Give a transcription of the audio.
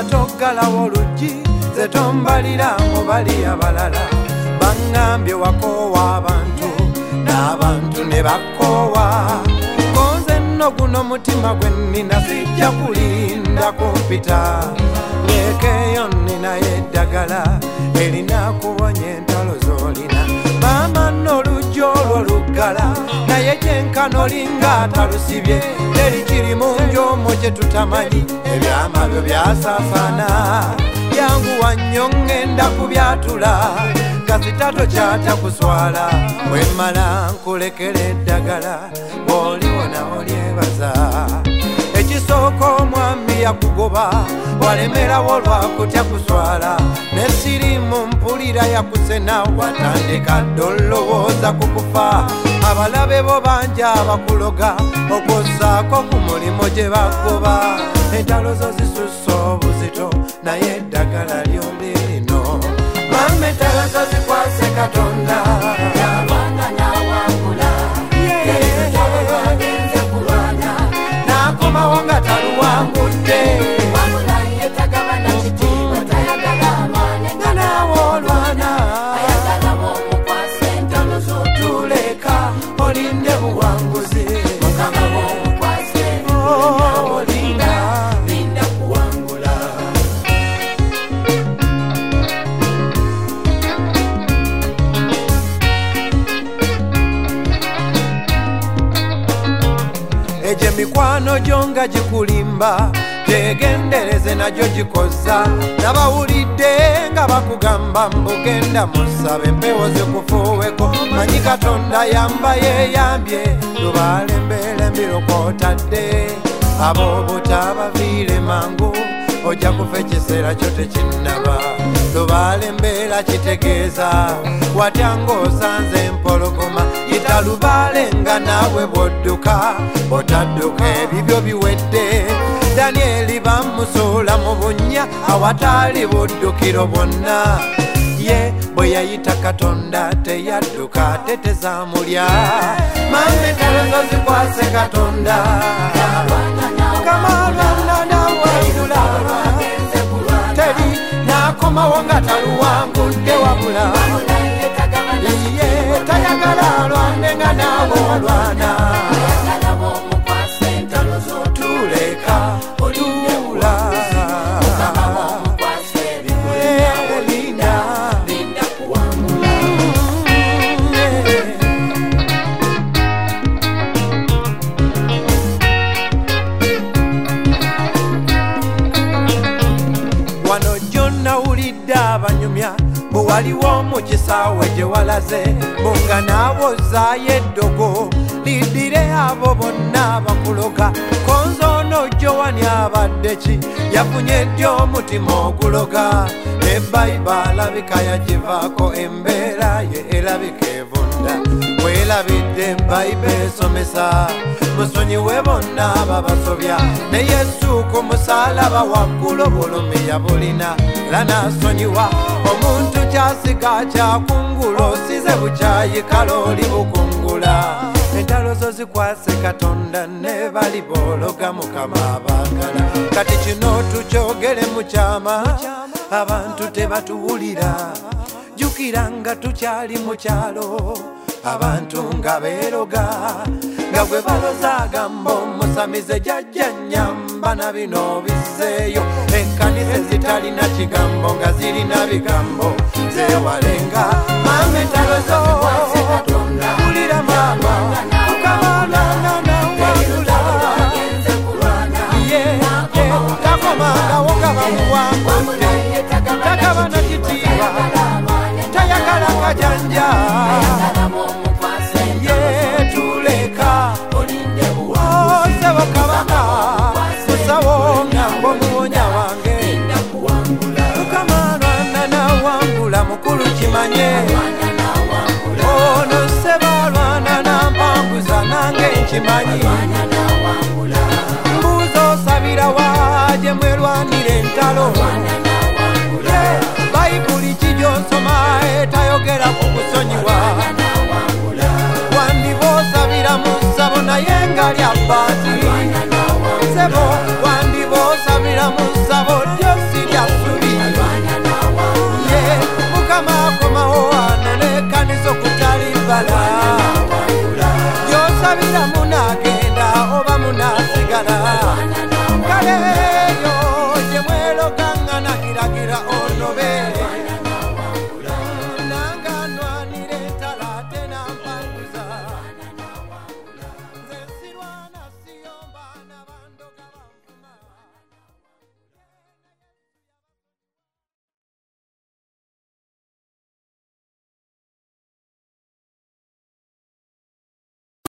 toggalawo oluggi ze tombalira mu bali abalala baŋŋambye wakoowa abantu n'abantu ne bakoowa konze nno guno mutima gwe nnina sijja kulinda kumpita ngeekeeyo nninayo eddagala erina kuwonya entalo z'olina maama nno oluggi olwo luggala naye gyenkano olinga atalusibye teri kiri mu njomo kye tutamanyi ebyama byo byasaasaana yanguwa nnyo ŋŋenda kubyatula kasita tokyata kuswala bwemmala nkulekera eddagala bw'oliwona olyebaza ekisooka omwami yakugoba walemerawo lwakutya kuswala nesirimu mpulira yakusena watandika dde olowooza kukufa abalabe bo bangi abakuloga okwosaako ku mulimo gye bagoba entalo zo zisussa obuzito naye eddagala lyo lirino mama entalo zo zikwase Katonda yabanga nawangula agenze kulwana nakomawo nga taluwangudde wabula ye tagabana kitiibwa tayagala alwane nga naawe olwana ayagala b'omukwasa entalo zo tuleka olinde buwanguzi mukama b'omukwase olinda linda kuwangula eje mikwano gyo gikulimba tegendereze najyo gikoza nabawulidde nga bakugamba mbugenda musabe empewo zikufuuweko manyi Katonda yamba yeyambye lubaale embeera embirokotadde ab'obutabaviire mangu ojja kufa ekiseera kyo tekinnaba lubaale embeera kitegeeza watya ng'osanze empologoma yita lubaale nga naawe bw'odduka otadduka ebibyo biwedde Danieli bamusuula mu bunnya awataali buddukiro bwonna ye bwe yayita Katonda teyadduka tetezamulya mama entalo zo zikwase Katonda kamalwana nawayirula teri nakomawo nga taluwangudde wabula ye tayagala alwane nga naawe olwana tuleka olula linda kuwangula wano gyonna wulidde abanyumya bwe waliwo mu kisaawe gye walaze bunga naawozaayo eddogo lidire abo bonna bakuloga konzono gyowani abadde ki yafunye ddi omutima oguloga ne Bayibuli alabika yagivaako embeera ye erabika evunda weerabidde Bayibuli esomesa musonyiwe bonna babasobya ne Yesu ku musaalaba waggulu obulumi yabulina era n'asonyiwa omuntu kyasiga kyakungula osize bukyayi kale oli bukungula entalo zo zikwase Katonda ne bali boologa Mukama abaagala kati kino tukyogere mu kyama abantu tebatuwulira jjukira nga tukyali mu kyalo abantu nga beeroga nga gwe baloza agamba omusamize jjajja nnyamba na bino bizzeeyo ekkanisa zitalina kigambo nga zirina bigambo zeewalenga mama entalo zo wulira mama ukamalwana nawangula takomangawo nga bamuwangudde takabana kitiibwa tayagala kajanja tuleka osebo kabaka musawo ngambo muwonya wange mukamalwana nawangula mukulu kimanye ono sebalwana nampanguza nange nkimanyi mbuuza osabira waje mwerwanira entalo Bayibuli kijosoma etayogera ku kusonyiwa wandiba osabira mu ssabo naye nga lya bbaati sebo wandiba osabira mu ssabo lyosi subi